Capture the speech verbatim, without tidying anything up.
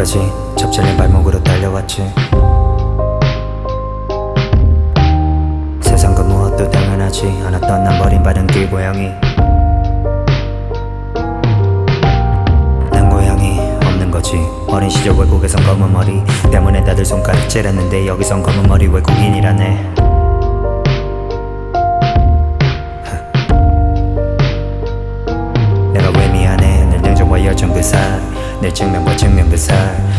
끝까지 접질린 발목으로 달려왔지. 세상 그 무엇도 당연하지 않았던 난 버림받은 길고양이. 난 고양이 없는 거지. 어린 시절 외국에선 검은 머리 때문에 다들 손가락질했는데 여기선 검은 머리 외국인이라네. 내가 왜 미안해. 늘 냉정과 열정 그 살, 내 증명과 증명 그 살.